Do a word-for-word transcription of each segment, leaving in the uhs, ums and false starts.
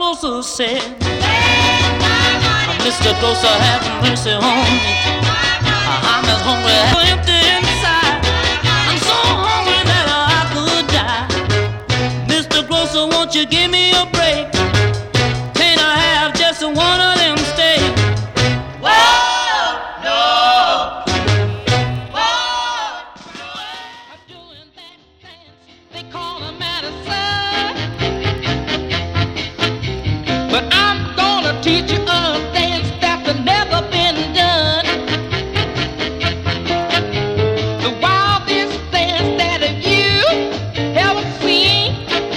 Grocer said, Mister Grocer, have mercy on me. I'm as hungry as empty inside. I'm so hungry that I could die. Mister Grocer, won't you give me a break? Can I have just one of them steaks? Whoa, no. Whoa, no. I'm doing that dance they call a medicine. But I'm gonna teach you a dance that's never been done. The wildest dance that you ever seen.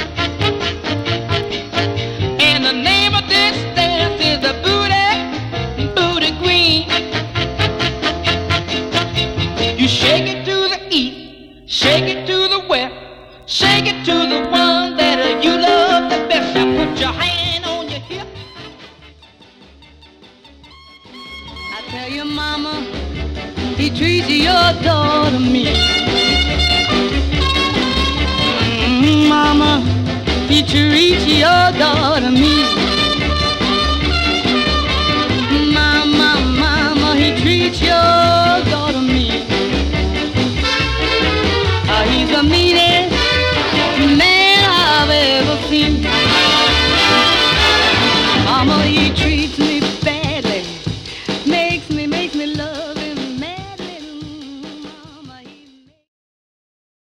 And the name of this dance is the booty, booty green. You shake it to the east, shake it to the west, shake it to the one that you love the best. Now put your hand on your hip. I tell your mama, he treats your daughter mean. Mm, mama, he treats your daughter mean.